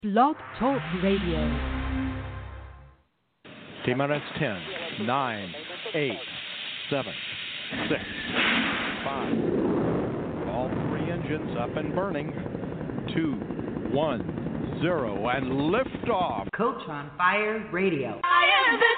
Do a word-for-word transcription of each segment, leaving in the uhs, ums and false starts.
Blog Talk Radio. T-minus ten, nine, eight, seven, six, five. All three engines up and burning. two, one, zero, and liftoff. Coach on Fire Radio. I am the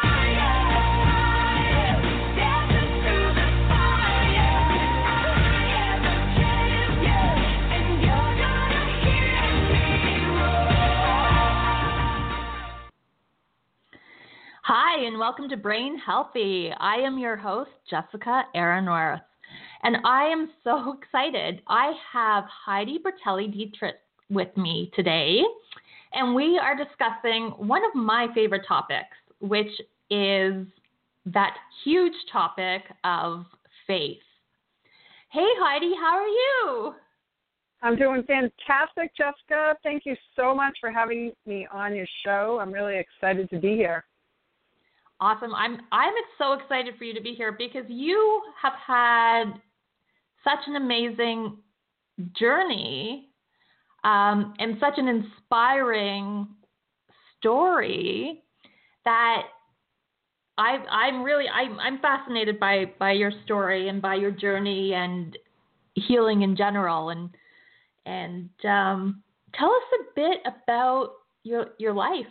Hi, and welcome to Brain Healthy. I am your host, Jessica Aaronworth, and I am so excited. I have Heidi Bertelli-Dietrich with me today, and we are discussing one of my favorite topics, which is that huge topic of faith. Hey, Heidi, how are you? I'm doing fantastic, Jessica. Thank you so much for having me on your show. I'm really excited to be here. Awesome. I'm I'm so excited for you to be here because you have had such an amazing journey um, and such an inspiring story that I I'm really I'm I'm fascinated by by your story and by your journey and healing in general. And and um, tell us a bit about your your life.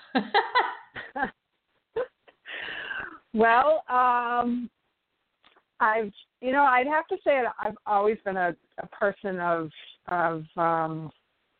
Well, um, I've, you know, I'd have to say that I've always been a, a person of, of um,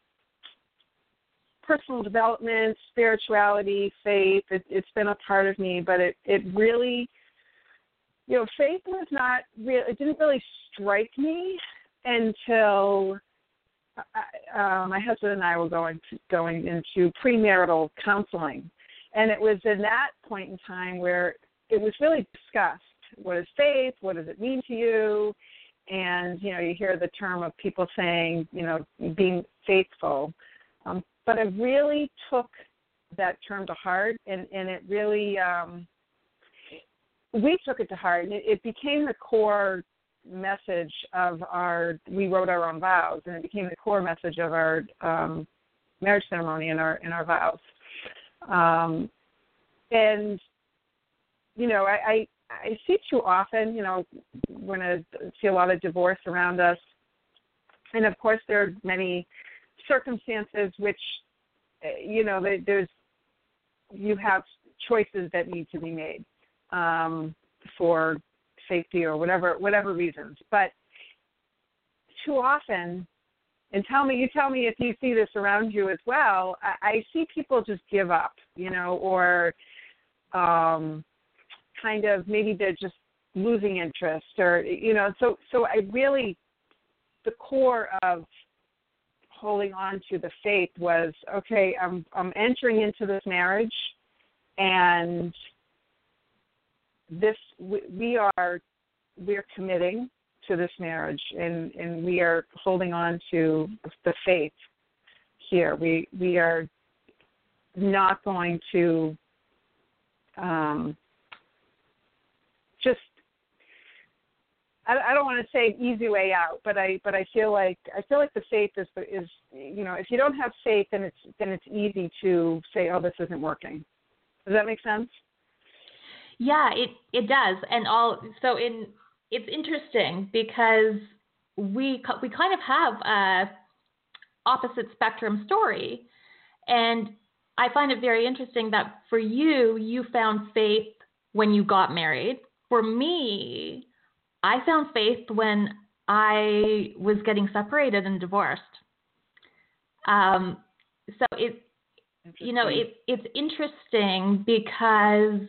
personal development, spirituality, faith. It, it's been a part of me, but it, it really, you know, faith was not real. It didn't really strike me until uh, my husband and I were going to, going into premarital counseling, and it was in that point in time where it was really discussed. What is faith? What does it mean to you? And, you know, you hear the term of people saying, you know, being faithful. Um, but I really took that term to heart, and, and it really, um, we took it to heart. And it, it became the core message of our, we wrote our own vows, and it became the core message of our um, marriage ceremony and our, and our vows. Um, and, you know, I, I, I see too often, you know, we're going to see a lot of divorce around us. And, of course, there are many circumstances which, you know, there's, you have choices that need to be made um, for safety or whatever, whatever reasons. But too often, and tell me, you tell me if you see this around you as well, I, I see people just give up, you know, or um, kind of maybe they're just losing interest or, you know, so, so I really, the core of holding on to the faith was, okay, I'm, I'm entering into this marriage, and this, we, we are, we're committing to this marriage, and, and we are holding on to the faith here. We, we are not going to, um, just, I, I don't want to say easy way out, but I, but I feel like, I feel like the faith is, is, you know, if you don't have faith, then it's, then it's easy to say, oh, this isn't working. Does that make sense? Yeah, it, it does. And all, so in, it's interesting because we, we kind of have a opposite spectrum story. And I find it very interesting that for you, you found faith when you got married. For me, I found faith when I was getting separated and divorced. Um, so it, you know, it, it's interesting because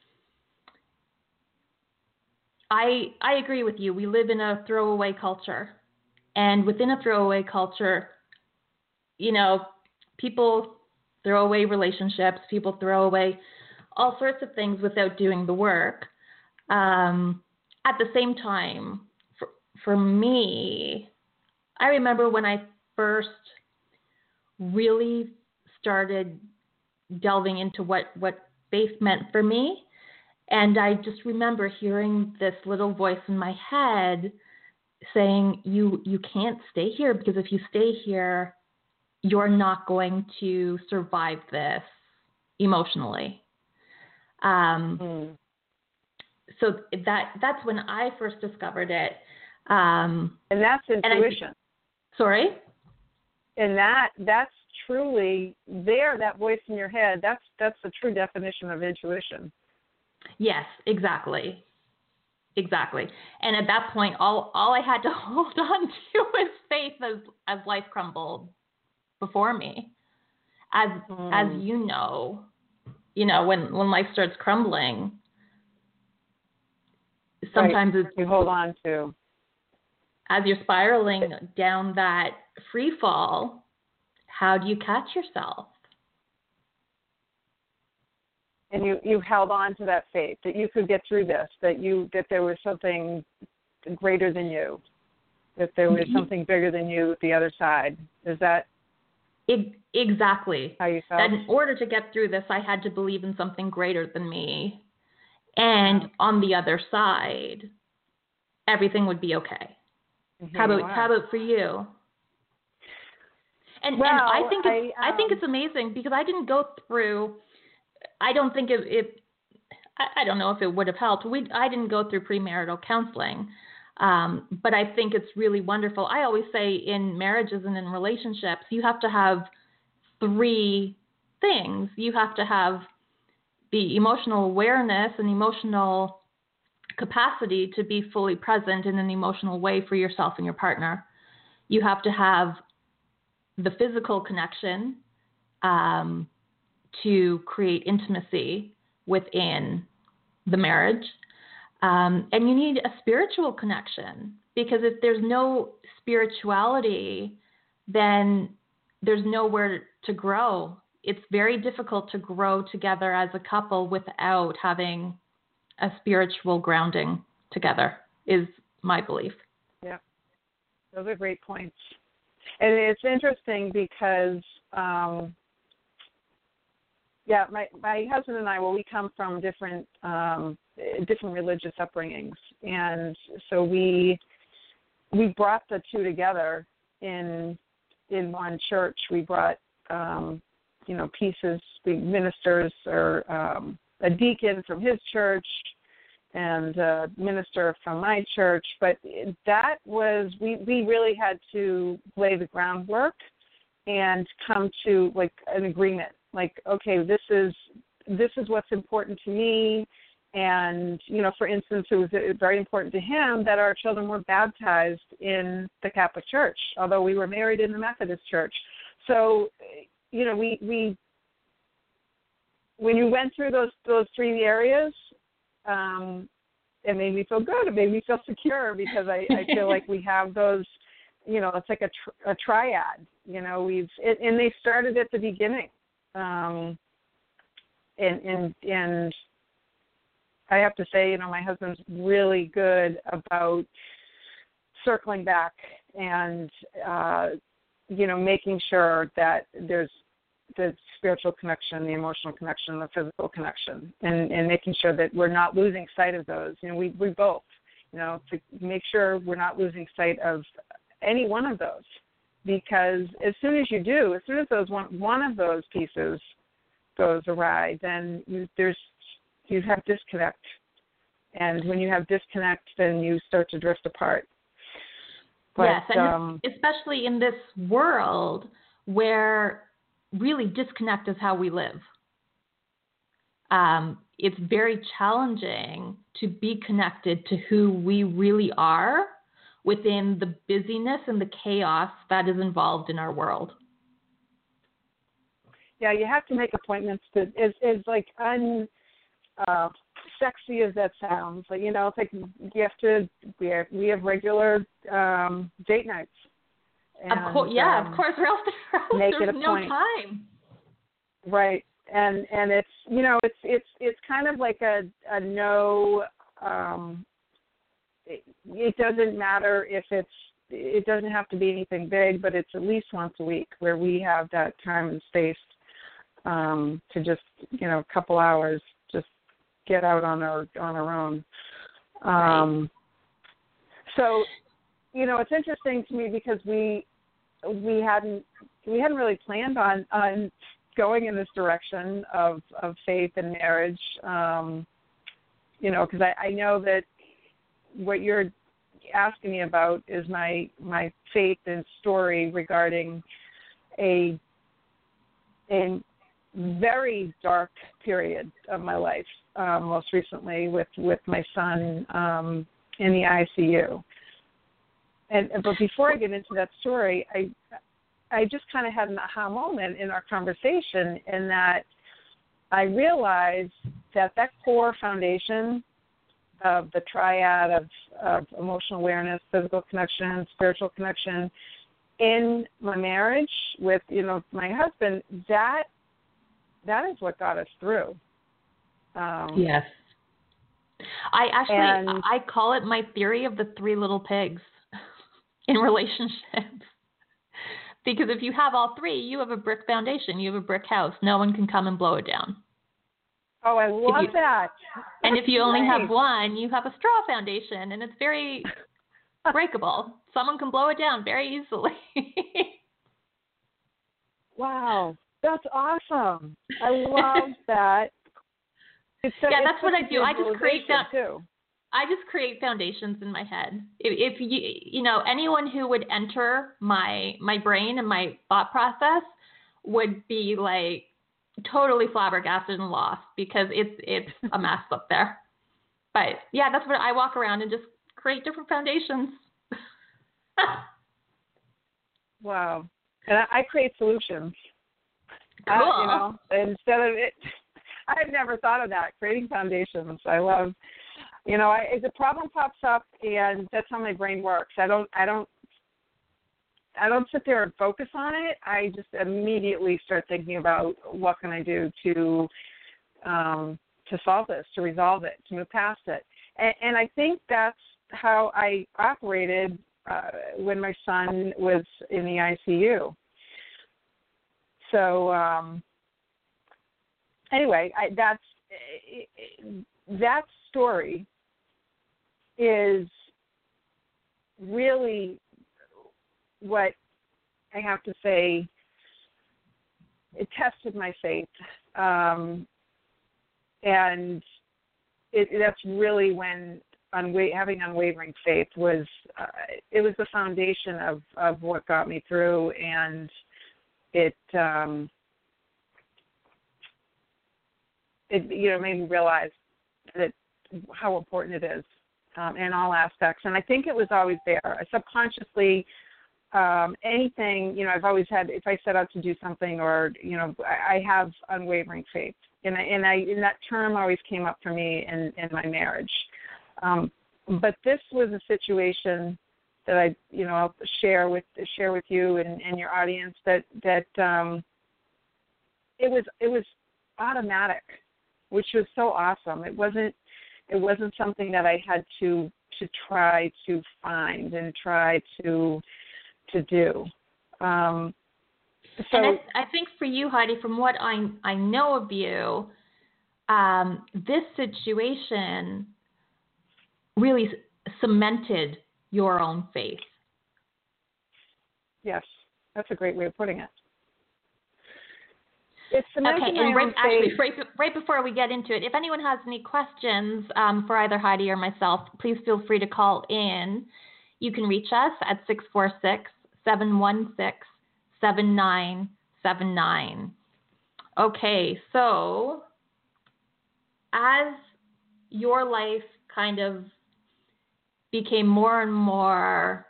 I I agree with you. We live in a throwaway culture, and within a throwaway culture, you know, people throw away relationships. People throw away all sorts of things without doing the work. Um, at the same time, for, for me, I remember when I first really started delving into what, what faith meant for me. And I just remember hearing this little voice in my head saying, you, you can't stay here, because if you stay here, you're not going to survive this emotionally. Um, mm. So that that's when I first discovered it. Um, And that's intuition. and I, sorry? And that that's truly there, that voice in your head, that's that's the true definition of intuition. Yes, exactly. Exactly. And at that point, all, all I had to hold on to was faith as, as life crumbled before me. As Mm. as you know, you know, when, when life starts crumbling, sometimes right. it's, you hold on to. as you're spiraling down that free fall, how do you catch yourself? And you, you held on to that faith that you could get through this, that you that there was something greater than you, that there was something bigger than you at the other side. Is that it, exactly how you felt? That in order to get through this, I had to believe in something greater than me. And on the other side, everything would be okay. How about how about for you? And well, and I think it's, I, um, I think it's amazing because I didn't go through. I don't think it. it I, I don't know if it would have helped. We I didn't go through premarital counseling, um, but I think it's really wonderful. I always say in marriages and in relationships, you have to have three things. You have to have the emotional awareness and emotional capacity to be fully present in an emotional way for yourself and your partner. You have to have the physical connection um, to create intimacy within the marriage. Um, and you need a spiritual connection, because if there's no spirituality, then there's nowhere to grow. It's very difficult to grow together as a couple without having a spiritual grounding together, is my belief. Yeah, those are great points. And it's interesting because, um, yeah, my, my husband and I, well, we come from different um, different religious upbringings, and so we we brought the two together in in one church. We brought um, you know pieces, we ministers or um, a deacon from his church and a minister from my church, but that was, we, we really had to lay the groundwork and come to like an agreement, like, okay, this is, this is what's important to me. And, you know, for instance, it was very important to him that our children were baptized in the Catholic Church, although we were married in the Methodist Church. So, you know, we, we, when you went through those, those three areas, Um, it made me feel good. It made me feel secure because I, I feel like we have those, you know, it's like a, tr- a triad, you know, we've, it, and they started at the beginning. Um, and, and, and I have to say, you know, my husband's really good about circling back and, uh, you know, making sure that there's the spiritual connection, the emotional connection, the physical connection, and, and making sure that we're not losing sight of those. You know, we, we both, you know, to make sure we're not losing sight of any one of those, because as soon as you do, as soon as those one, one of those pieces goes awry, then you, there's, you have disconnect. And when you have disconnect, then you start to drift apart. But, yes, and um, especially in this world where really disconnect is how we live. Um, it's very challenging to be connected to who we really are within the busyness and the chaos that is involved in our world. Yeah, you have to make appointments to, as, as like un, uh, sexy as that sounds. Like, you know, it's like you have to, we have, we have regular um, date nights. And, of course, yeah, um, of course. Or else, or else make there's it a no point. time. Right, and and it's you know it's it's it's kind of like a a no. Um, it, it doesn't matter if it's it doesn't have to be anything big, but it's at least once a week where we have that time and space um, to just you know a couple hours just get out on our on our own. Um, Right. So. You know, it's interesting to me because we we hadn't we hadn't really planned on on going in this direction of of faith and marriage. Um, you know, because I, I know that what you're asking me about is my my faith and story regarding a a very dark period of my life, um, most recently with, with my son um, in the I C U. And but before I get into that story, I I just kind of had an aha moment in our conversation in that I realized that that core foundation of the triad of, of emotional awareness, physical connection, spiritual connection in my marriage with, you know, my husband, that that is what got us through. Um, yes. I actually, and, I call it my theory of the three little pigs in relationships. Because if you have all three, you have a brick foundation, you have a brick house. No one can come and blow it down. Oh, I love you, that. And if you only Nice. have one, you have a straw foundation, and it's very breakable. Someone can blow it down very easily. Wow, that's awesome. I love that. It's a, yeah, it's that's what I do. I just create that. Too. I just create foundations in my head. If, if you, you know, anyone who would enter my my brain and my thought process would be like totally flabbergasted and lost because it's it's a mess up there. But yeah, that's what I walk around and just create different foundations. Wow, and I, I create solutions. Cool. Uh, you know, instead of it, I've never thought of that. Creating foundations. I love. You know, I, the problem pops up, and that's how my brain works. I don't, I don't, I don't sit there and focus on it. I just immediately start thinking about what can I do to, um, to solve this, to resolve it, to move past it. And, and I think that's how I operated uh, when my son was in the I C U. So um, anyway, I, that's that story is really what I have to say. It tested my faith, um, and it, that's really when unwa- having unwavering faith was. Uh, it was the foundation of, of what got me through, and it um, it you know made me realize that how important it is. Um, in all aspects. And I think it was always there. Subconsciously, um, anything, you know, I've always had, if I set out to do something or, you know, I, I have unwavering faith. And, I, and, I, and that term always came up for me in, in my marriage. Um, but this was a situation that I, you know, I'll share with, share with you and, and your audience that, that um, it was, it was automatic, which was so awesome. It wasn't, It wasn't something that I had to to try to find and try to to do. Um, so and I, I think for you, Heidi, from what I I know of you, um, this situation really cemented your own faith. Yes, that's a great way of putting it. It's okay, and right, actually, faith. right, right before we get into it, if anyone has any questions um, for either Heidi or myself, please feel free to call in. You can reach us at six four six, seven one six, seven nine seven nine. Okay, so as your life kind of became more and more,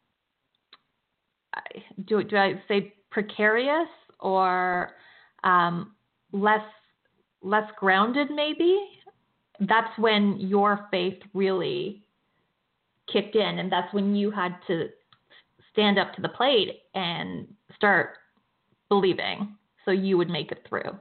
do, do I say precarious or um, less less grounded maybe, that's when your faith really kicked in, and that's when you had to stand up to the plate and start believing so you would make it through.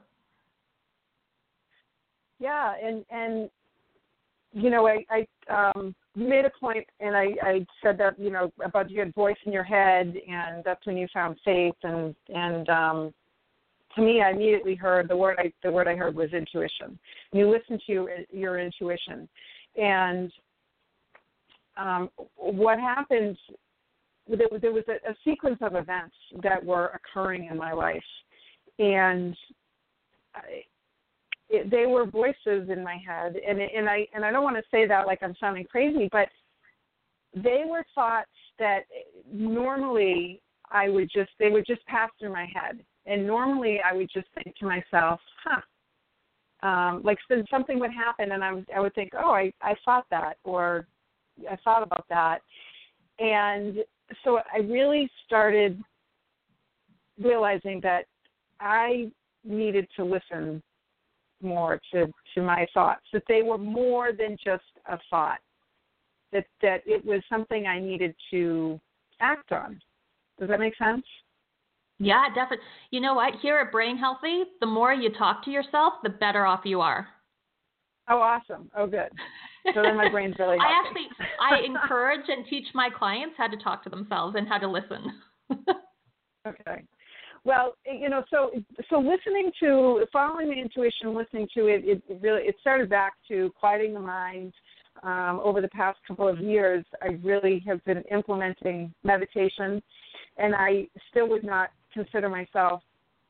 Yeah, and, and you know, I, I um, made a point, and I, I said that, you know, about your voice in your head, and that's when you found faith, and, and um, to me, I immediately heard the word I, the word I heard was intuition. You listen to your, your intuition. And um, what happens there was, there was a, a sequence of events that were occurring in my life, and I, it, they were voices in my head, and and I and I don't want to say that like I'm sounding crazy, but they were thoughts that normally I would just they would just pass through my head, and normally I would just think to myself, huh, um, like so something would happen, and I would I would think, oh, I I thought that, or I thought about that, and so I really started realizing that I needed to listen more to, to my thoughts, that they were more than just a thought, that, that it was something I needed to act on. Does that make sense? Yeah, definitely. You know what? Here at Brain Healthy, the more you talk to yourself, the better off you are. Oh, awesome. Oh, good. So then my brain's really healthy. I actually, I encourage and teach my clients how to talk to themselves and how to listen. Okay. Well, you know, so so listening to, following the intuition, listening to it, it, it really, it started back to quieting the mind. Um, over the past couple of years, I really have been implementing meditation, and I still would not consider myself,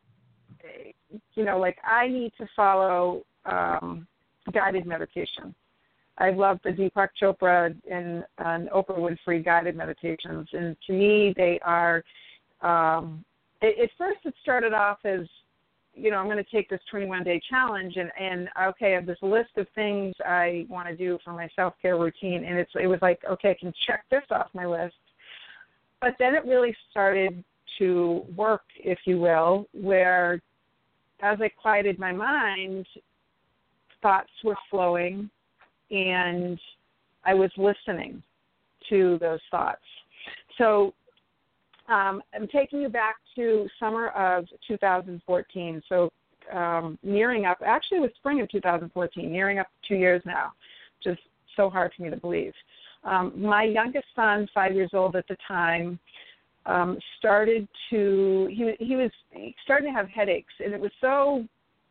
you know, like I need to follow um, guided meditation. I love the Deepak Chopra and, and Oprah Winfrey guided meditations, and to me, they are. Um, it, at first, it started off as, you know, I'm going to take this twenty-one day challenge, and, and okay, I have this list of things I want to do for my self-care routine, and it's it was like, okay, I can check this off my list. But then it really started to work, if you will, where as I quieted my mind, thoughts were flowing, and I was listening to those thoughts. So um, I'm taking you back to summer of two thousand fourteen. So um, nearing up, actually it was spring of two thousand fourteen, nearing up two years now. Just so hard for me to believe. Um, my youngest son, five years old at the time, um, started to, he, he was starting to have headaches, and it was so,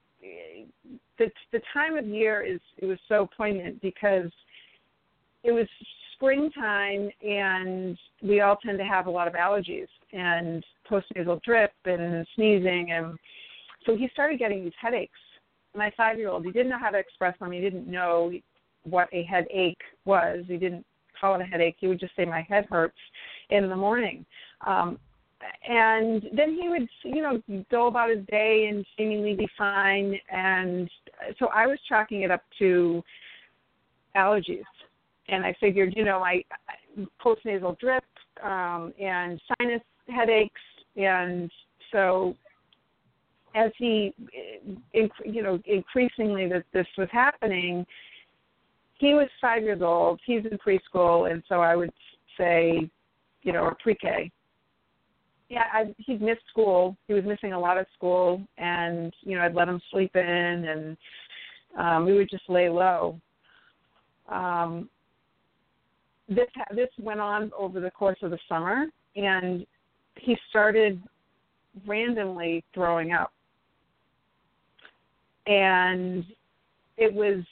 the, the time of year is, it was so poignant because it was springtime, and we all tend to have a lot of allergies and postnasal drip and sneezing, and so he started getting these headaches. My five-year-old, he didn't know how to express them. He didn't know what a headache was. He didn't call it a headache. He would just say, my head hurts in the morning. Um, and then he would, you know, go about his day and seemingly be fine. And so I was chalking it up to allergies. And I figured, you know, my postnasal drip um, and sinus headaches. And so as he, you know, increasingly that this was happening, he was five years old. He's in preschool, and so I would say, you know, or pre-K. Yeah, I, he'd missed school. He was missing a lot of school, and, you know, I'd let him sleep in, and um, we would just lay low. Um, this this went on over the course of the summer, and he started randomly throwing up. And it was,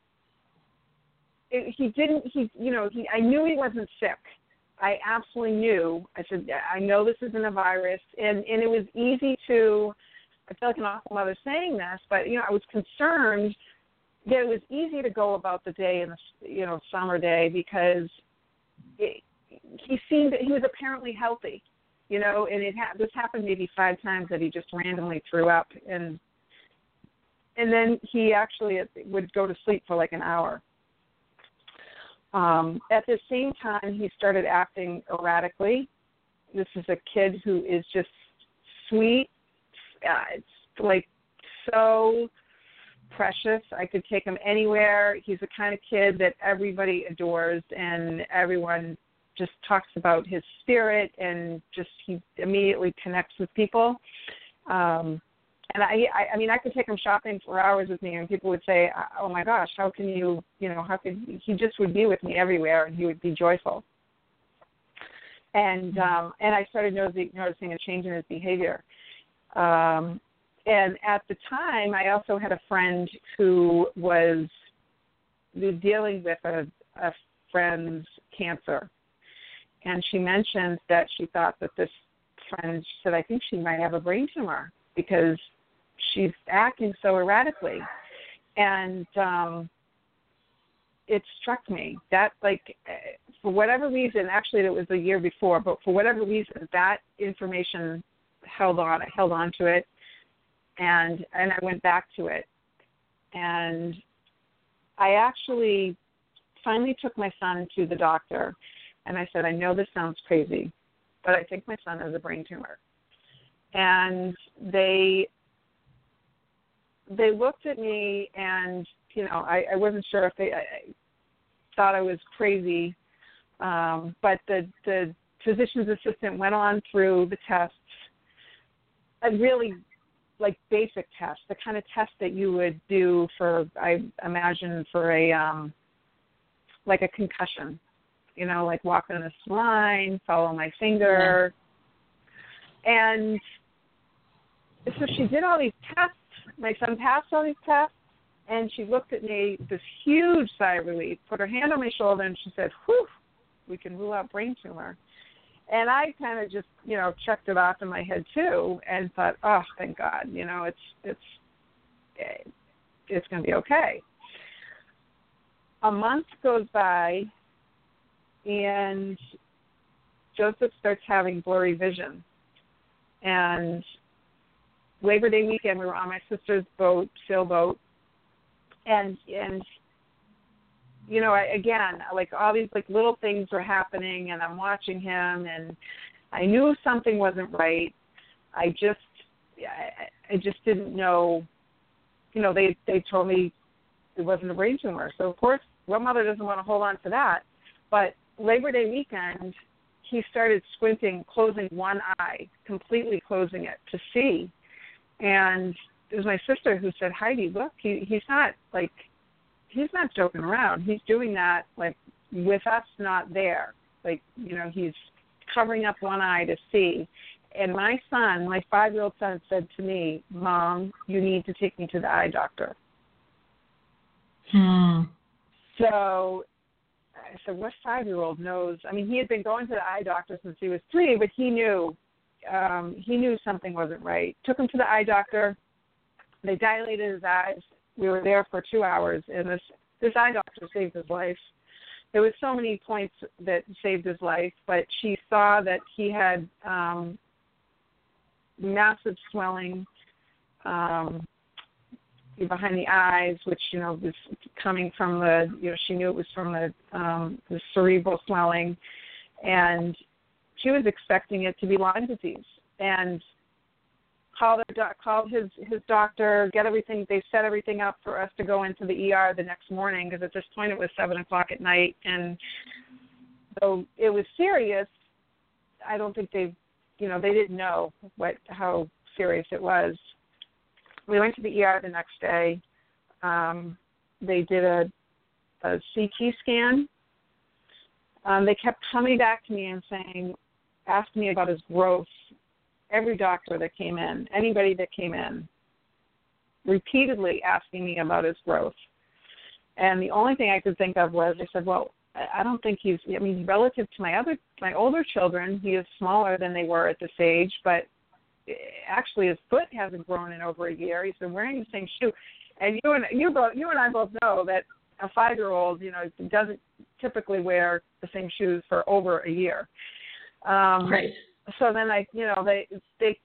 it, he didn't, he, you know, he, I knew he wasn't sick. I absolutely knew. I said, I know this isn't a virus. And, and it was easy to, I feel like an awful mother saying this, but, you know, I was concerned that it was easy to go about the day in the, you know, summer day because it, he seemed, he was apparently healthy, you know, and it ha- this happened maybe five times that he just randomly threw up. And, and then he actually would go to sleep for like an hour. Um, at the same time, he started acting erratically. This is a kid who is just sweet. Uh, it's like so precious. I could take him anywhere. He's the kind of kid that everybody adores, and everyone just talks about his spirit, and just he immediately connects with people. Um, And I, I, I mean, I could take him shopping for hours with me, and people would say, "Oh my gosh, how can you, you know, how could he just would be with me everywhere, and he would be joyful." And um, and I started noticing, noticing a change in his behavior. Um, and at the time, I also had a friend who was dealing with a, a friend's cancer, and she mentioned that she thought that this friend, she said, I think she might have a brain tumor because she's acting so erratically. And um, it struck me that, like, for whatever reason, actually it was a year before, but for whatever reason, that information held on. I held on to it, and and I went back to it. And I actually finally took my son to the doctor, and I said, I know this sounds crazy, but I think my son has a brain tumor. And they they looked at me, and, you know, I, I wasn't sure if they I, I thought I was crazy, um, but the, the physician's assistant went on through the tests, a really, like, basic test, the kind of test that you would do for, I imagine, for a, um, like a concussion, you know, like walk on this line, follow my finger. Yeah. And so she did all these tests. My son passed all these tests, and she looked at me with this huge sigh of relief, put her hand on my shoulder, and she said, whew, we can rule out brain tumor. And I kind of just, you know, checked it off in my head too, and thought, oh, thank God, you know, it's it's it's going to be okay. A month goes by, and Joseph starts having blurry vision. And Labor Day weekend, we were on my sister's boat, sailboat, and and you know, I, again, like all these like little things were happening, and I'm watching him, and I knew something wasn't right. I just, I, I just didn't know. You know, they they told me it wasn't a brain tumor, so of course, what mother doesn't want to hold on to that? But Labor Day weekend, he started squinting, closing one eye, completely closing it to see. And it was my sister who said, Heidi, look, he, he's not, like, he's not joking around. He's doing that, like, with us not there. Like, you know, he's covering up one eye to see. And my son, my five-year-old son, said to me, Mom, you need to take me to the eye doctor. Hmm. So I said, what five-year-old knows? I mean, he had been going to the eye doctor since he was three, but he knew um, he knew something wasn't right. Took him to the eye doctor. They dilated his eyes. We were there for two hours, and this, this eye doctor saved his life. There was so many points that saved his life, but she saw that he had um, massive swelling um, behind the eyes, which, you know, was coming from the, you know, she knew it was from the, um, the cerebral swelling, and she was expecting it to be Lyme disease. And called, the doc, called his, his doctor, get everything, they set everything up for us to go into the E R the next morning, because at this point it was seven o'clock at night, and though it was serious, I don't think they, you know, they didn't know what how serious it was. We went to the E R the next day. Um, they did a, a C T scan. Um, they kept coming back to me and saying, asking me about his growth. Every doctor that came in, anybody that came in, repeatedly asking me about his growth. And the only thing I could think of was, I said, well, I don't think he's, I mean, relative to my other, my older children, he is smaller than they were at this age, but actually his foot hasn't grown in over a year. He's been wearing the same shoe. And you and you both, you and I both know that a five-year-old, you know, doesn't typically wear the same shoes for over a year. Um, right. So then I, you know, they they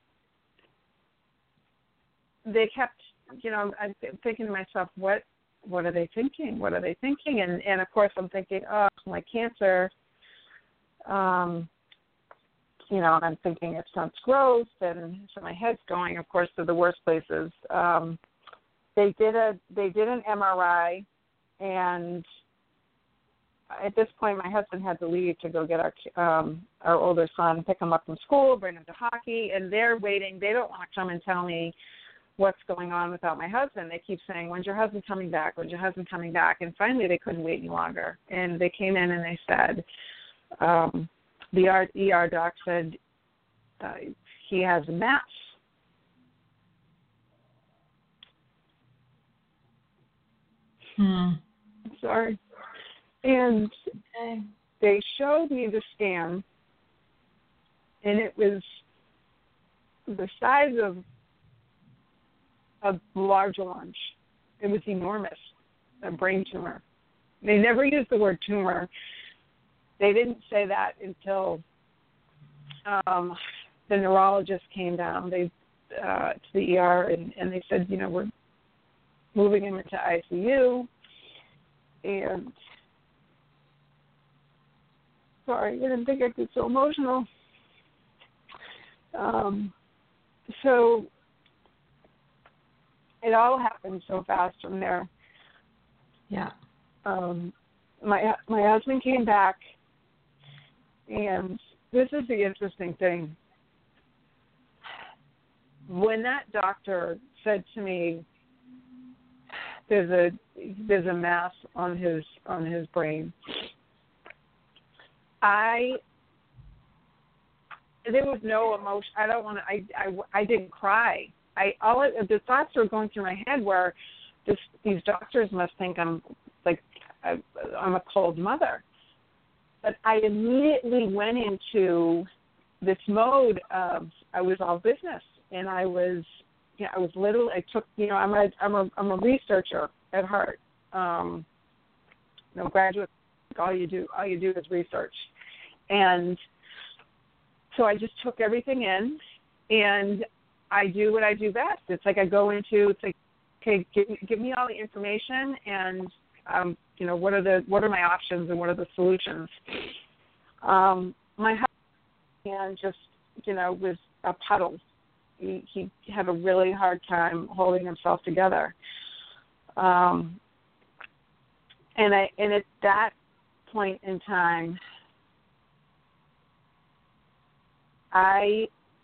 they kept, you know, I'm thinking to myself, what what are they thinking? What are they thinking? And and of course I'm thinking, oh, my cancer. Um, you know, and I'm thinking it stunts growth, and so my head's going, of course, to the worst places. Um, they did a they did an M R I, and at this point, my husband had to leave to go get our um, our older son, pick him up from school, bring him to hockey, and they're waiting. They don't want to come and tell me what's going on without my husband. They keep saying, when's your husband coming back? When's your husband coming back? And finally, they couldn't wait any longer. And they came in and they said, um, the E R doc said uh, he has a mass. Hmm. Sorry. And okay. they showed me the scan, and it was the size of a large orange. It was enormous, a brain tumor. They never used the word tumor. They didn't say that until um, the neurologist came down they, uh, to the E R, and, and they said, you know, we're moving him into I C U. And sorry, I didn't think I'd get so emotional. Um, so it all happened so fast from there. Yeah. Um, my my husband came back, and this is the interesting thing. When that doctor said to me, "There's a there's a mass on his on his brain," I there was no emotion. I don't want to. I, I I didn't cry. I all it, the thoughts that were going through my head were, this, these doctors must think I'm like I, I'm a cold mother. But I immediately went into this mode of I was all business, and I was you know, I was literally I took you know I'm a I'm a I'm a researcher at heart. Um, you know, graduate, all you do all you do is research, and so I just took everything in, and I do what I do best. It's like I go into, it's like, okay, give, give me all the information, and um, you know, what are the what are my options and what are the solutions. Um, my husband just, you know, was a puddle. He, he had a really hard time holding himself together. Um, and I and at that point in time, I.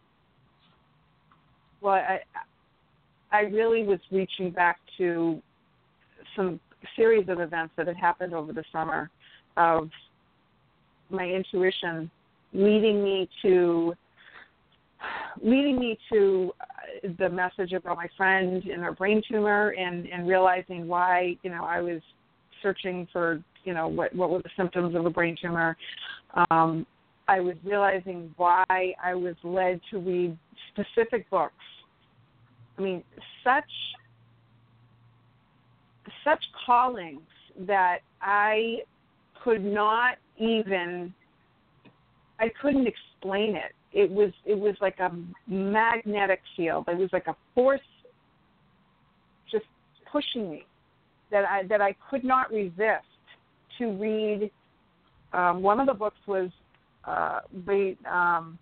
Well, I, I really was reaching back to some series of events that had happened over the summer of my intuition leading me to leading me to the message about my friend and her brain tumor, and, and realizing why, you know, I was searching for, you know, what, what were the symptoms of a brain tumor. Um, I was realizing why I was led to read specific books. I mean, such such callings that I could not even, I couldn't explain it. It was it was like a magnetic field. It was like a force just pushing me that I that I could not resist to read. Um, one of the books was uh, Wayne, um,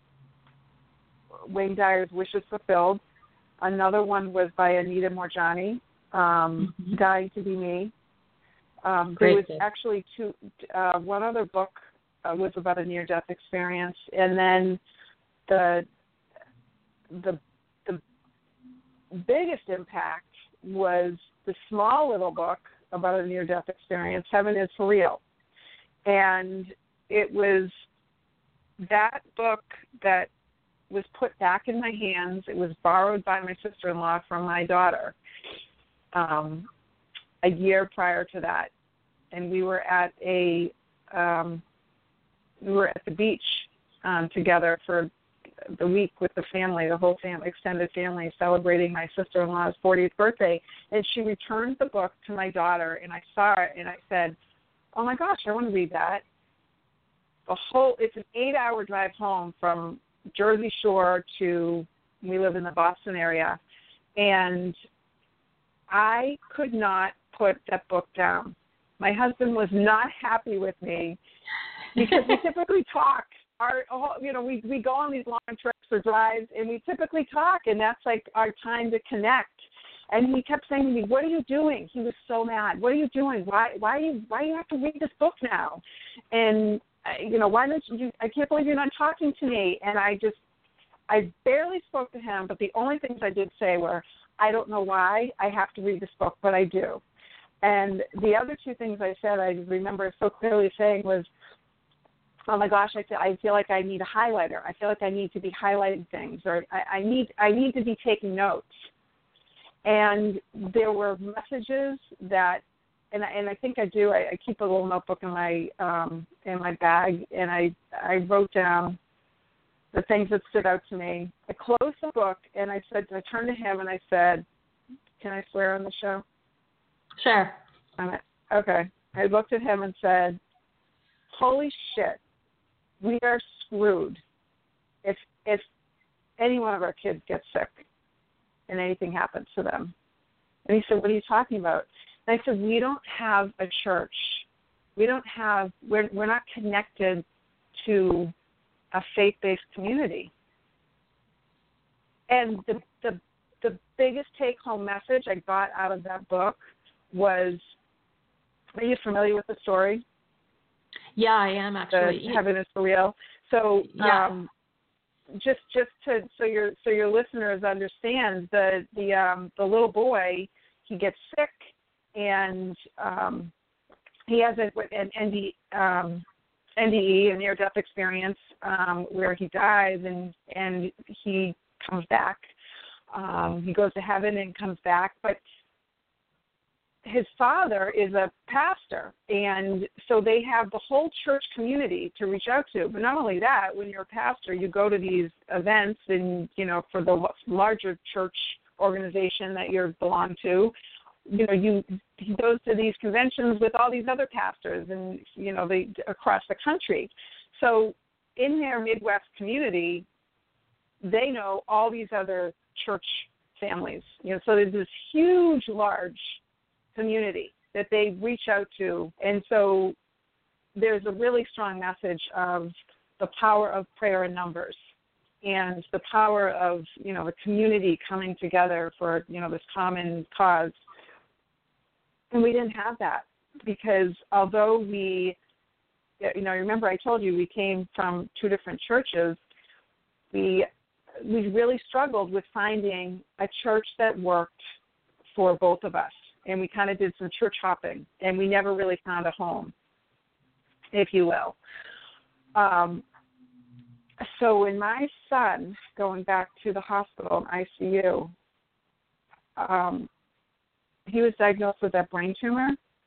Wayne Dyer's Wishes Fulfilled. Another one was by Anita Morjani, um, mm-hmm. Dying to Be Me. Um, there was actually two. Uh, one other book uh, was about a near-death experience, and then the the the biggest impact was the small little book about a near-death experience, Heaven is for Real, and it was that book that was put back in my hands. It was borrowed by my sister-in-law from my daughter um, a year prior to that, and we were at a um, we were at the beach um, together for the week with the family, the whole family, extended family, celebrating my sister-in-law's fortieth birthday, and she returned the book to my daughter, and I saw it, and I said, "Oh my gosh, I want to read that." The whole it's an eight-hour drive home from Jersey Shore to, we live in the Boston area, and I could not put that book down. My husband was not happy with me because we typically talk. Our, you know, we we go on these long trips or drives, and we typically talk, and that's like our time to connect. And he kept saying to me, "What are you doing?" He was so mad. "What are you doing? Why why you why you have to read this book now?" And you know, why don't you, I can't believe you're not talking to me. And I just, I barely spoke to him, but the only things I did say were, I don't know why I have to read this book, but I do. And the other two things I said, I remember so clearly saying was, oh my gosh, I feel, I feel like I need a highlighter. I feel like I need to be highlighting things, or I, I need, I need to be taking notes. And there were messages that and I, and I think I do. I, I keep a little notebook in my um, in my bag, and I I wrote down the things that stood out to me. I closed the book, and I said, I turned to him, and I said, "Can I swear on the show?" Sure. I'm, okay. I looked at him and said, "Holy shit, we are screwed if if any one of our kids gets sick and anything happens to them." And he said, "What are you talking about?" And I said, "We don't have a church. We don't have, we're, we're not connected to a faith-based community." And the, the, the biggest take-home message I got out of that book was, are you familiar with the story? Yeah, I am actually. The Heaven is for Real. So, yeah. um, just just to so your so your listeners understand, the the um, the little boy, he gets sick, and um, he has a, an N D, um, N D E, a near-death experience, um, where he dies, and and he comes back. Um, he goes to heaven and comes back, but his father is a pastor, and so they have the whole church community to reach out to. But not only that, when you're a pastor, you go to these events, and, you know, for the larger church organization that you belong to, you know, you he goes to these conventions with all these other pastors, and, you know, they across the country. So in their Midwest community, they know all these other church families. You know, so there's this huge, large community that they reach out to, and so there's a really strong message of the power of prayer in numbers, and the power of, you know, the community coming together for, you know, this common cause. And we didn't have that, because although we, you know, remember I told you we came from two different churches, we we really struggled with finding a church that worked for both of us. And we kind of did some church hopping, and we never really found a home, if you will. Um, so when my son, going back to the hospital in I C U, um, he was diagnosed with that brain tumor.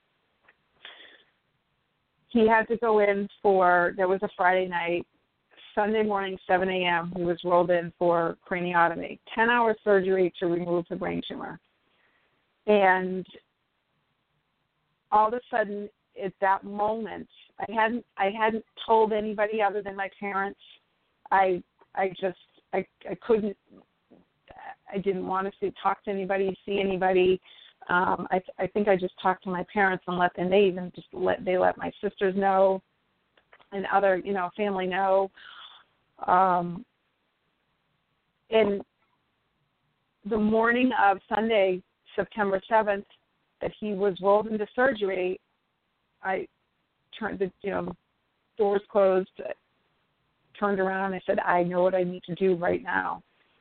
He had to go in for, there was a Friday night, Sunday morning, seven a.m., he was rolled in for craniotomy, ten-hour surgery to remove the brain tumor. And all of a sudden, at that moment, I hadn't I hadn't told anybody other than my parents. I I just I I couldn't. I didn't want to see, talk to anybody, see anybody. Um, I I think I just talked to my parents and let and they even just let they let my sisters know, and other, you know, family know. Um, and the morning of Sunday, September seventh, that he was rolled into surgery, I turned the, you know, doors closed, turned around, and I said, I know what I need to do right now.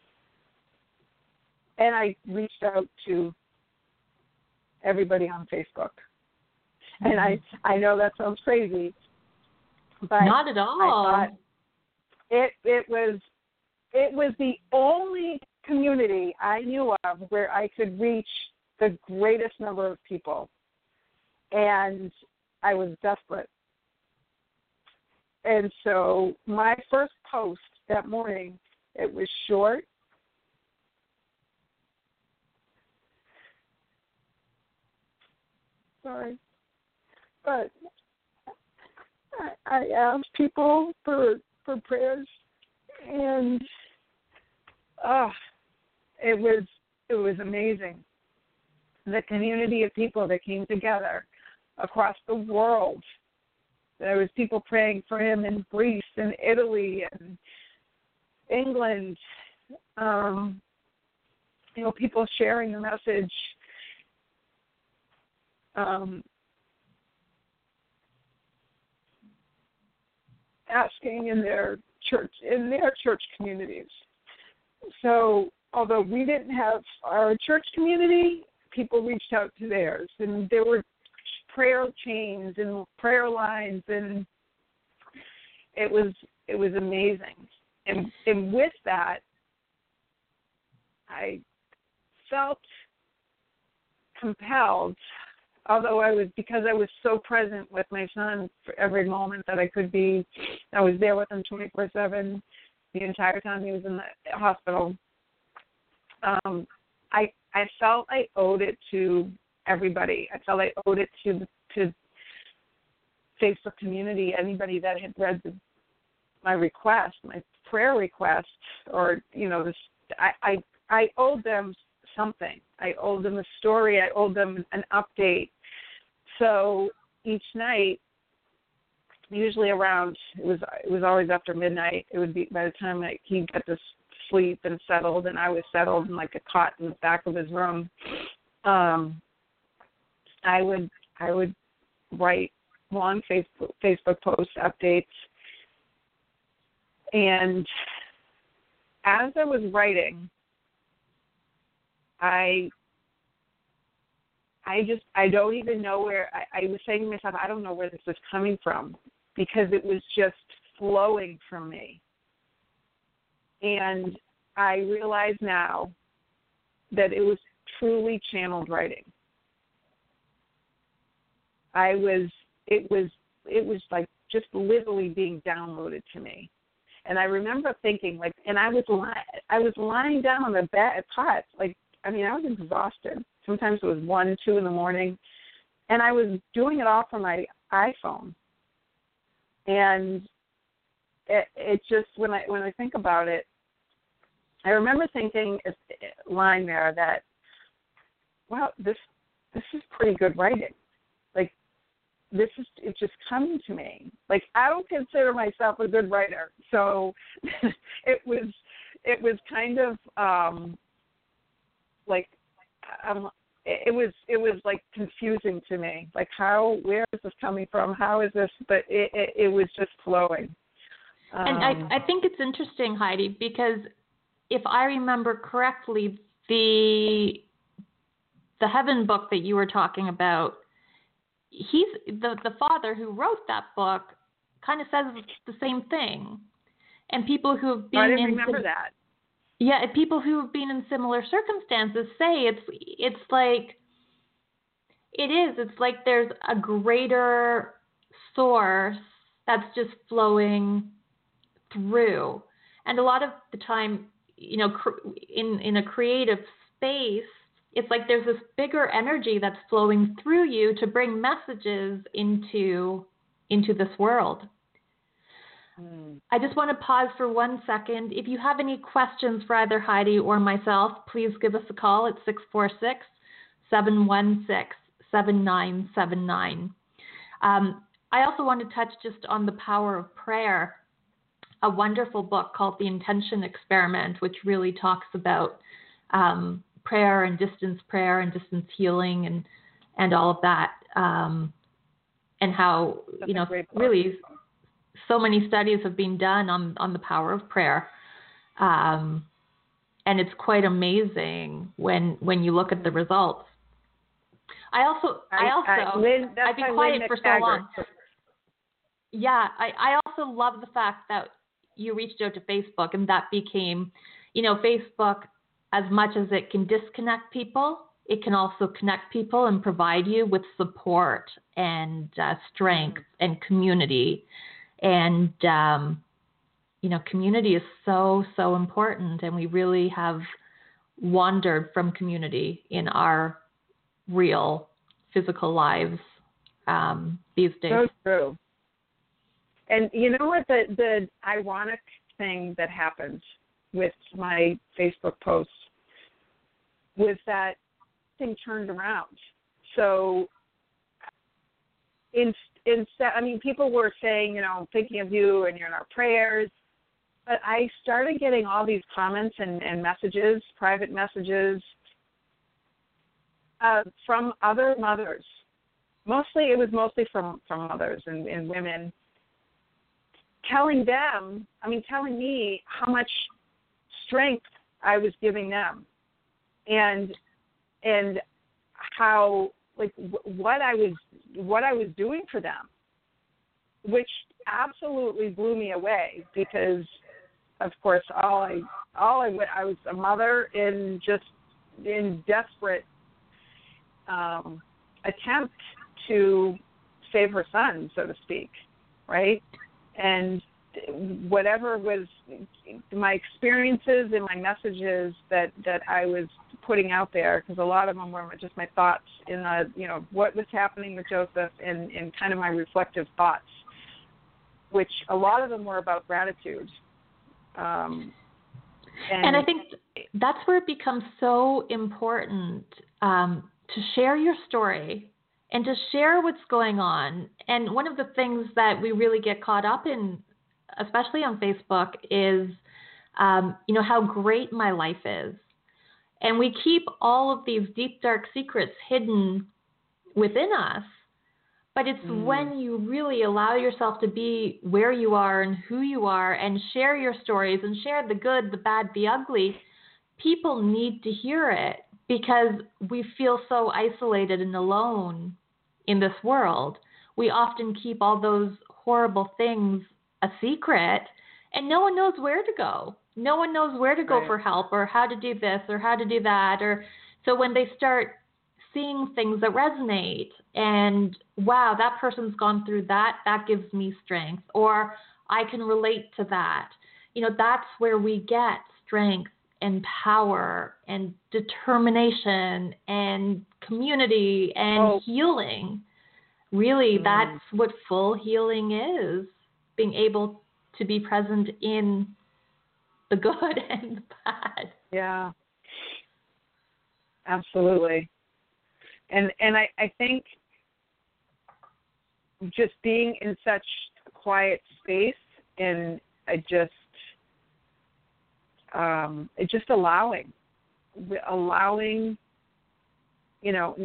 And I reached out to everybody on Facebook. And I, I know that sounds crazy, but not at all. I thought it it was it was the only community I knew of where I could reach the greatest number of people, and I was desperate. And so my first post that morning, it was short. Sorry. But I, I asked people for for prayers, and uh, it was it was amazing. The community of people that came together across the world. There was people praying for him in Greece and Italy and England. Um, you know, people sharing the message. Um, asking in their church in their church communities. So although we didn't have our church community, people reached out to theirs, and there were prayer chains and prayer lines, and it was it was amazing. And and with that, I felt compelled although I was, because I was so present with my son for every moment that I could be, I was there with him twenty-four seven the entire time he was in the hospital. Um, I I felt I owed it to everybody. I felt I owed it to to Facebook community, anybody that had read the, my request, my prayer request, or you know, this, I, I I owed them something. I owed them a story. I owed them an update. So each night, usually around, it was it was always after midnight. It would be by the time I, he'd get to sleep and settled, and I was settled in like a cot in the back of his room. Um, I would I would write long Facebook Facebook post updates, and as I was writing, I I just I don't even know where I, I was saying to myself, I don't know where this is coming from, because it was just flowing from me. And I realize now that it was truly channeled writing. I was it was it was like just literally being downloaded to me. And I remember thinking, like, and I was li- I was lying down on the bed, cot, like, I mean, I was exhausted. Sometimes it was one, two in the morning, and I was doing it all from my iPhone. And it, it just, when I when I think about it, I remember thinking, lying there, that, wow, this this is pretty good writing. Like, this is, it's just coming to me. Like, I don't consider myself a good writer, so it was it was kind of um, like um, it was it was like confusing to me. Like, how, where is this coming from? How is this? But it it, it was just flowing. Um, and I, I think it's interesting, Heidi, because if I remember correctly, the the Heaven book that you were talking about, he's the the father who wrote that book kind of says the same thing. And people who have been I didn't in remember that. Yeah, and people who have been in similar circumstances say it's it's like it is. It's like there's a greater source that's just flowing through. And a lot of the time, you know, cr- in in a creative space, it's like there's this bigger energy that's flowing through you to bring messages into into this world. Mm. I just want to pause for one second. If you have any questions for either Heidi or myself, please give us a call at six four six, seven one six, seven nine seven nine. Um, I also want to touch just on the power of prayer, a wonderful book called The Intention Experiment, which really talks about um, prayer and distance prayer and distance healing and, and all of that, um, and how, That's you know, a great book. really so many studies have been done on, on the power of prayer. Um, and it's quite amazing when when you look at the results. I also, I, I also, I, Lynn, I've been quiet for so long. Yeah, I, I also love the fact that you reached out to Facebook, and that became, you know, Facebook, as much as it can disconnect people, it can also connect people and provide you with support and uh, strength mm-hmm. and community. And, um, you know, community is so, so important, and we really have wandered from community in our real physical lives um, these days. So true. And you know what, the, the ironic thing that happened with my Facebook posts was that thing turned around. So in, instead, I mean, people were saying, you know, thinking of you and you're in our prayers, but I started getting all these comments and, and messages, private messages uh, from other mothers. Mostly, it was mostly from, from mothers and, and women, telling them, I mean, telling me how much strength I was giving them, and and how, like, w- what I was what I was doing for them, which absolutely blew me away, because, of course, all I all I I was a mother in just in desperate um, attempt to save her son, so to speak, right? And whatever was my experiences and my messages that, that I was putting out there, because a lot of them were just my thoughts in the, you know, what was happening with Joseph and, and kind of my reflective thoughts, which a lot of them were about gratitude. Um, and, and I think that's where it becomes so important um, to share your story and to share what's going on. And one of the things that we really get caught up in, especially on Facebook, is, um, you know, how great my life is. And we keep all of these deep, dark secrets hidden within us. But it's mm. when you really allow yourself to be where you are and who you are and share your stories and share the good, the bad, the ugly, people need to hear it because we feel so isolated and alone in this world. We often keep all those horrible things a secret, and no one knows where to go. No one knows where to go right. for help or how to do this or how to do that. Or so when they start seeing things that resonate and, wow, that person's gone through that, that gives me strength, or I can relate to that. You know, that's where we get strength and power and determination and community and oh. healing. Really, mm. that's what full healing is, being able to be present in the good and the bad. Yeah, absolutely. And and I, I think just being in such a quiet space and I just um, just allowing, allowing, you know,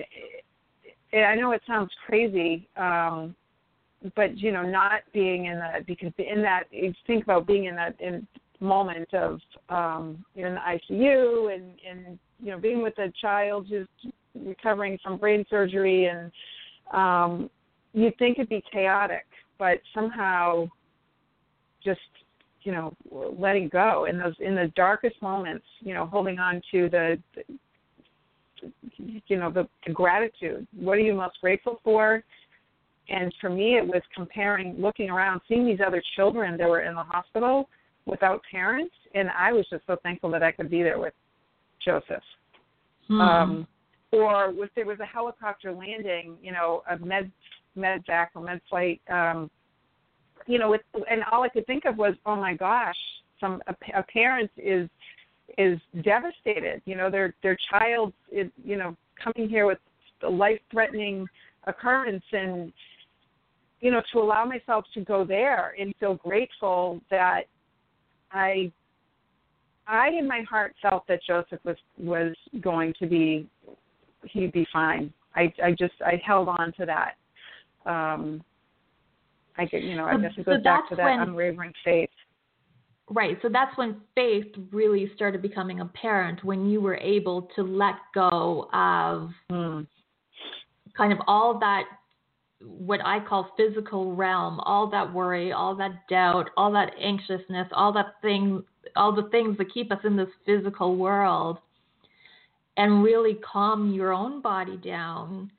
I know it sounds crazy, um, but, you know, not being in that, because in that, you think about being in that in moment of, um, you know, in the I C U and, and, you know, being with a child who's recovering from brain surgery, and um, you'd think it'd be chaotic, but somehow just, you know, letting go in those, in the darkest moments, you know, holding on to the, the you know, the, the gratitude. What are you most grateful for? And for me, it was comparing, looking around, seeing these other children that were in the hospital without parents, and I was just so thankful that I could be there with Joseph. Hmm. Um, or if there was a helicopter landing, you know, a med med vac or med flight, um, you know, with, and all I could think of was, oh my gosh, some a, a parent is is devastated. You know, their their child is, you know, coming here with a life-threatening occurrence, and you know, to allow myself to go there and feel grateful that I, I in my heart felt that Joseph was was going to be, he'd be fine. I I just I held on to that. Um, I get, you know, I guess it goes so back to that when, unwavering faith. Right. So that's when faith really started becoming apparent, when you were able to let go of mm. kind of all that, what I call physical realm, all that worry, all that doubt, all that anxiousness, all that thing, all the things that keep us in this physical world, and really calm your own body down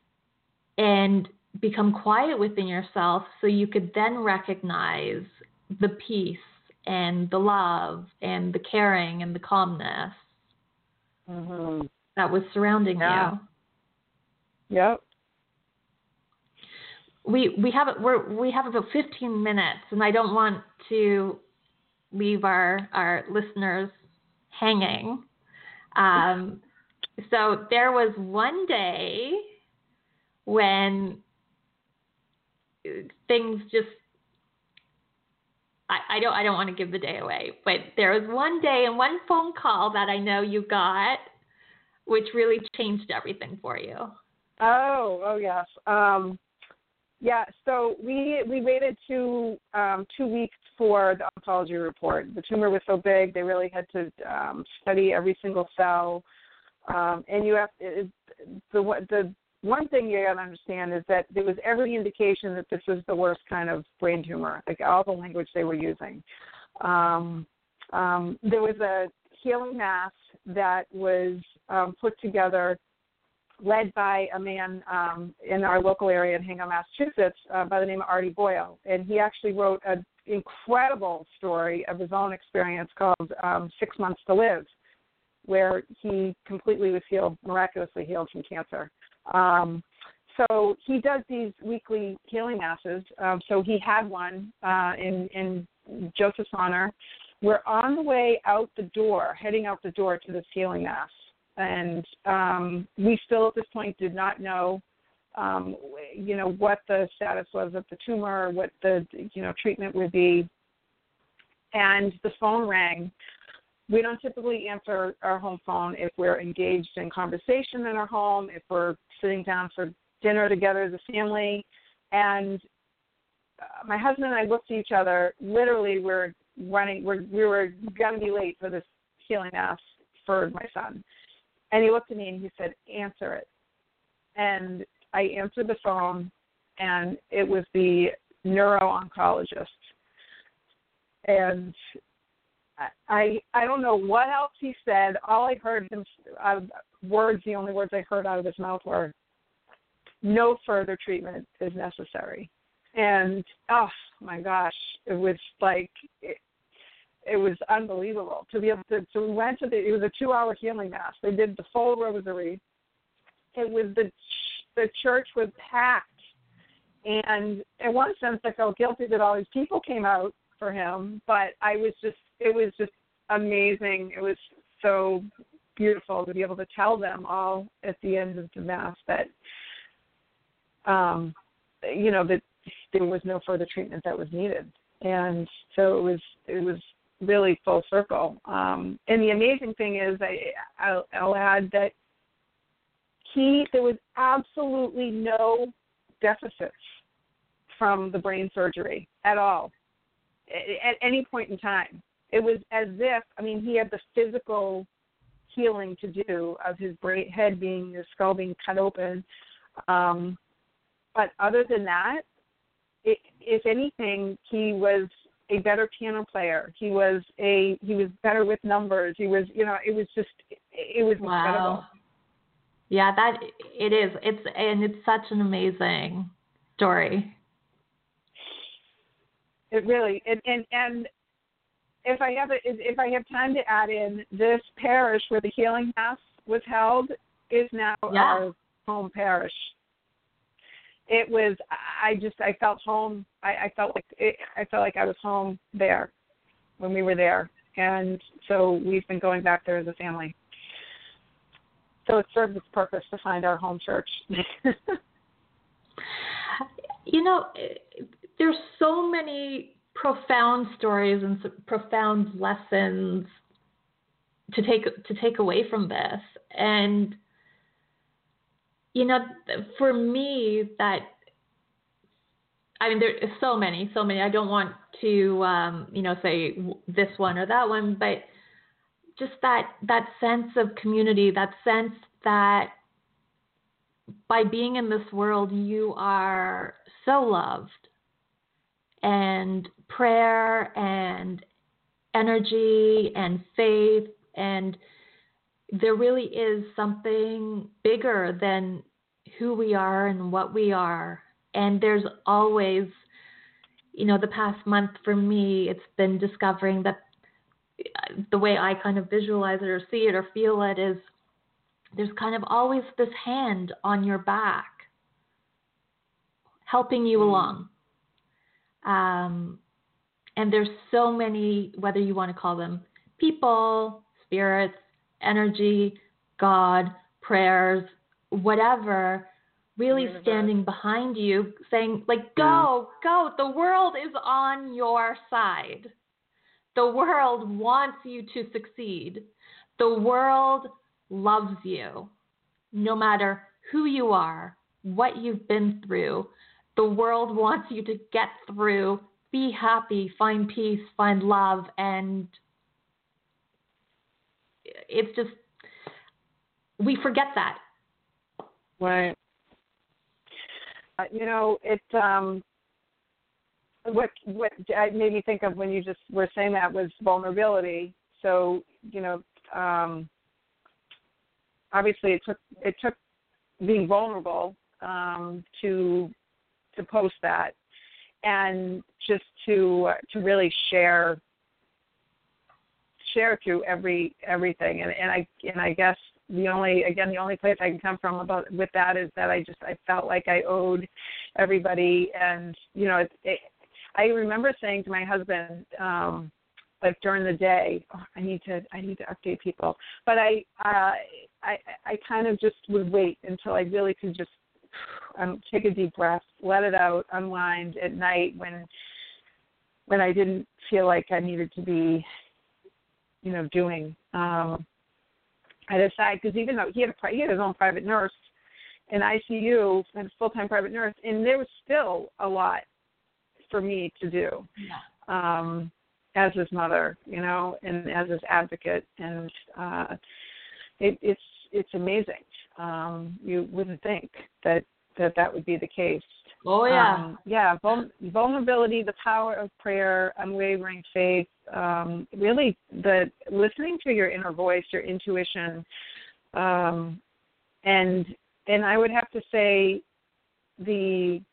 and become quiet within yourself, so you could then recognize the peace and the love and the caring and the calmness mm-hmm. that was surrounding yeah. you. Yep. We we have we're, we have about fifteen minutes, and I don't want to leave our our listeners hanging. Um, so there was one day when things just I, I don't I don't want to give the day away, but there was one day and one phone call that I know you got, which really changed everything for you. Oh, oh yes. Um, yeah, so we we waited two um, two weeks for the oncology report. The tumor was so big, they really had to um, study every single cell. Um, and you have it, the the one thing you got to understand is that there was every indication that this was the worst kind of brain tumor, like all the language they were using. Um, um, there was a healing mass that was um, put together led by a man um, in our local area in Hingham, Massachusetts, uh, by the name of Artie Boyle. And he actually wrote an incredible story of his own experience called um, Six Months to Live, where he completely was healed, miraculously healed from cancer. Um, so he does these weekly healing masses. Um, so he had one uh, in, in Joseph's honor. We're on the way out the door, heading out the door to this healing mass. And um, we still at this point did not know, um, you know, what the status was of the tumor, what the, you know, treatment would be. And the phone rang. We don't typically answer our home phone if we're engaged in conversation in our home, if we're sitting down for dinner together as a family. And uh, my husband and I looked at each other. Literally, we're running. We're, we were going to be late for this healing mass for my son. And he looked at me and he said, answer it. And I answered the phone, and it was the neuro-oncologist. And I I don't know what else he said. All I heard him, uh, words, the only words I heard out of his mouth were, no further treatment is necessary. And, oh, my gosh, it was like... It, It was unbelievable to be able to. So we went to the. It was a two-hour healing mass. They did the full rosary. It was the the church was packed, and in one sense, I felt guilty that all these people came out for him. But I was just. It was just amazing. It was so beautiful to be able to tell them all at the end of the mass that, um, you know, that there was no further treatment that was needed, and so it was. It was. really full circle. Um, and the amazing thing is, I, I'll, I'll add that he, there was absolutely no deficits from the brain surgery at all, at, at any point in time. It was as if, I mean, he had the physical healing to do of his brain, head being, his skull being cut open. Um, but other than that, it, if anything, he was a better piano player. He was a he was better with numbers. He was, you know, it was just it was wow. incredible. Yeah, that it is. It's and it's such an amazing story. It really and and, and if I have a, if I have time to add in, this parish where the healing mass was held is now yeah. our home parish. It was, I just, I felt home. I, I felt like, it, I felt like I was home there when we were there. And so we've been going back there as a family. So it served its purpose to find our home church. You know, there's so many profound stories and profound lessons to take, to take away from this. And you know, for me, that, I mean, there are so many, so many. I don't want to, um, you know, say this one or that one, but just that, that sense of community, that sense that by being in this world, you are so loved, and prayer and energy and faith, and there really is something bigger than who we are and what we are. And there's always, you know, the past month for me, it's been discovering that the way I kind of visualize it or see it or feel it is there's kind of always this hand on your back helping you along. Um, and there's so many, whether you want to call them people, spirits, energy, God, prayers, whatever, really Universe. Standing behind you saying, like, go, yeah. go. The world is on your side. The world wants you to succeed. The world loves you, no matter who you are, what you've been through. The world wants you to get through, be happy, find peace, find love, and it's just, we forget that. Right. Uh, you know, it, um, what, what made me think of when you just were saying that was vulnerability. So, you know, um, obviously it took, it took being vulnerable um, to to post that, and just to uh, to really share share through every everything. And, and I and I guess the only again the only place I can come from about with that is that I just I felt like I owed everybody. And you know, it, it, I remember saying to my husband, um, like during the day, oh, I need to I need to update people, but I uh, I I kind of just would wait until I really could just um, take a deep breath, let it out, unwind at night when when I didn't feel like I needed to be, you know, doing. Um, I decided, because even though he had a, he had his own private nurse in I C U and a full-time private nurse, and there was still a lot for me to do yeah. um, as his mother, you know, and as his advocate, and uh, it, it's it's amazing. Um, you wouldn't think that, that that would be the case. Oh, yeah. Um, yeah, vul- vulnerability, the power of prayer, unwavering faith, um, really the listening to your inner voice, your intuition, um, and and I would have to say the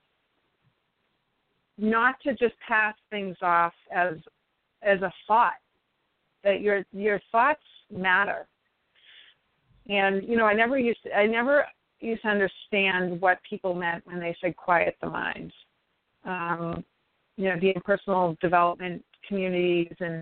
not to just pass things off as as a thought, that your your thoughts matter. And you know, I never used to, I never used to understand what people meant when they said quiet the mind. Um, you know, being personal development communities, and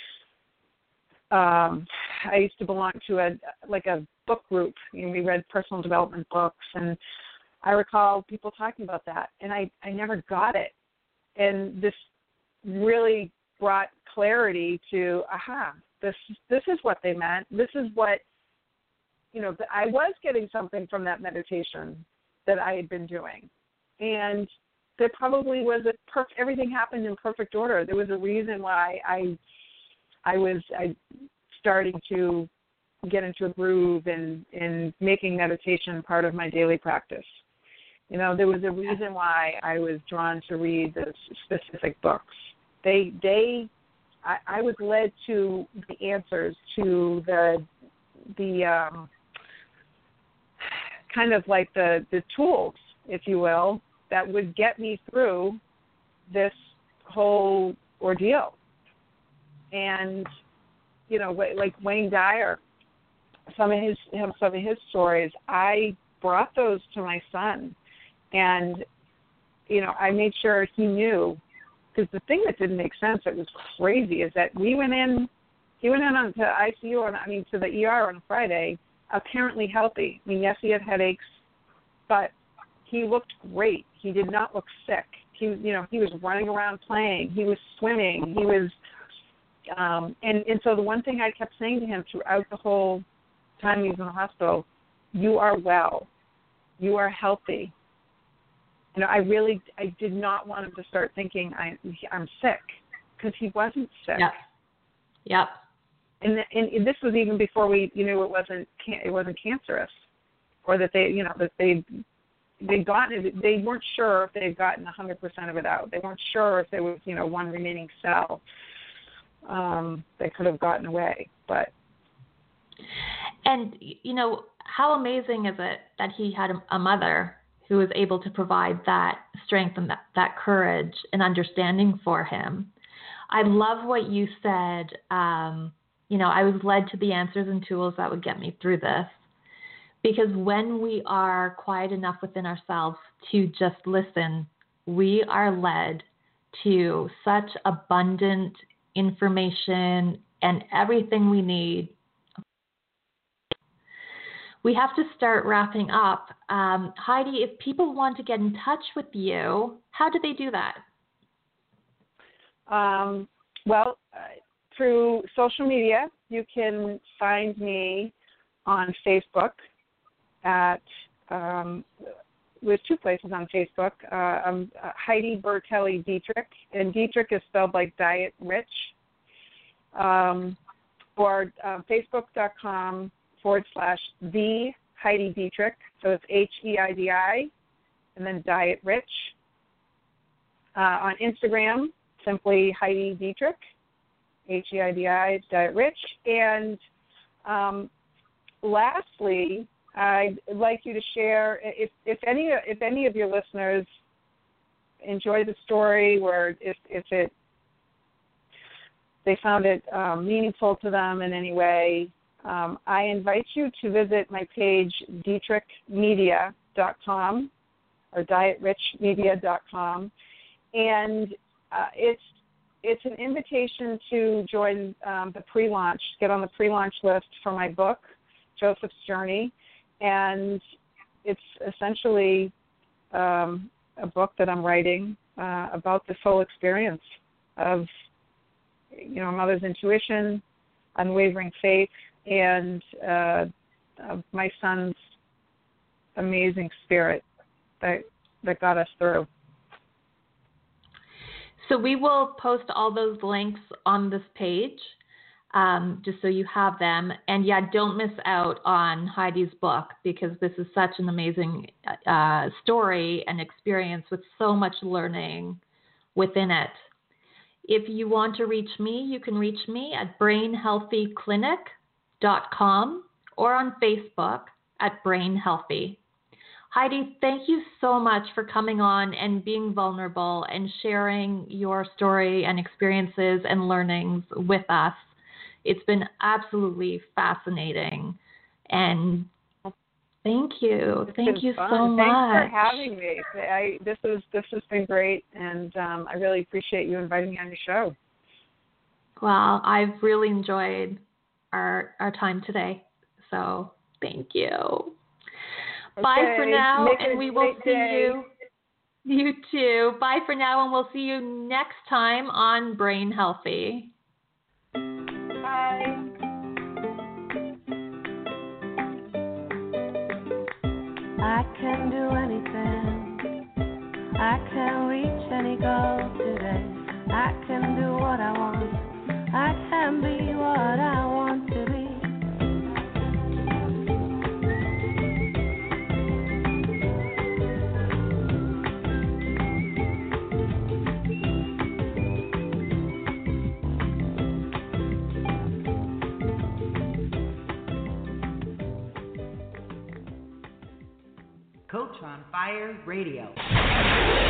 um, I used to belong to a like a book group. You know, we read personal development books, and I recall people talking about that, and I, I never got it. And this really brought clarity to, aha, this this is what they meant. This is what, you know, I was getting something from that meditation that I had been doing. And there probably was a perfect, everything happened in perfect order. There was a reason why I I was I starting to get into a groove and in making meditation part of my daily practice. You know, there was a reason why I was drawn to read the specific books. They they I, I was led to the answers to the the um, kind of like the, the tools, if you will, that would get me through this whole ordeal. And, you know, like Wayne Dyer, some of his some of his stories, I brought those to my son. And, you know, I made sure he knew, because the thing that didn't make sense, that was crazy, is that we went in, he went in on to I C U, on, I mean, to the E R on a Friday, apparently healthy. I mean, yes, he had headaches, but he looked great. He did not look sick. He, you know, he was running around playing. He was swimming. He was, um, and, and so the one thing I kept saying to him throughout the whole time he was in the hospital, you are well. You are healthy. You know, I really, I did not want him to start thinking I, I'm sick, because he wasn't sick. Yep. Yep. And, and and this was even before we, you knew it wasn't it wasn't cancerous, or that they, you know, that they they gotten it. They weren't sure if they had gotten one hundred percent of it out. They weren't sure if there was, you know, one remaining cell um, that could have gotten away. But and you know, how amazing is it that he had a, a mother who was able to provide that strength and that, that courage and understanding for him. I love what you said. Um, you know, I was led to the answers and tools that would get me through this. Because when we are quiet enough within ourselves to just listen, we are led to such abundant information and everything we need. We have to start wrapping up. Um, Heidi, if people want to get in touch with you, how do they do that? Um, well, uh, through social media, you can find me on Facebook at, um, there's two places on Facebook. Uh, I'm uh, Heidi Bertelli Dietrich, and Dietrich is spelled like Diet Rich, um, or uh, facebook.com forward slash the Heidi Dietrich. So it's H E I D I, and then Diet Rich. Uh, on Instagram, simply Heidi Dietrich, H E I D I, Diet Rich. And um, lastly, I'd like you to share if if any if any of your listeners enjoy the story, or if if it they found it um, meaningful to them in any way. Um, I invite you to visit my page, dietrich media dot com or diet rich media dot com, and uh, it's it's an invitation to join um, the pre-launch, get on the pre-launch list for my book, Joseph's Journey, and it's essentially um, a book that I'm writing uh, about the full experience of, you know, a mother's intuition, unwavering faith, and uh, of my son's amazing spirit that that got us through. So we will post all those links on this page, um, just so you have them. And yeah, don't miss out on Heidi's book, because this is such an amazing uh, story and experience with so much learning within it. If you want to reach me, you can reach me at brain healthy clinic dot com or on Facebook at Brain Healthy. Heidi, thank you so much for coming on and being vulnerable and sharing your story and experiences and learnings with us. It's been absolutely fascinating. And thank you. It's thank you fun. so Thanks much. Thanks for having me. I, this, is, this has been great, and um, I really appreciate you inviting me on your show. Well, I've really enjoyed our our time today. So thank you. Okay. Bye for now, Make and we will see day. you. You too. Bye for now, and we'll see you next time on Brain Healthy. Bye. I can do anything. I can reach any goal today. I can do what I want. I can be what I want to be. Coach on Fire Radio.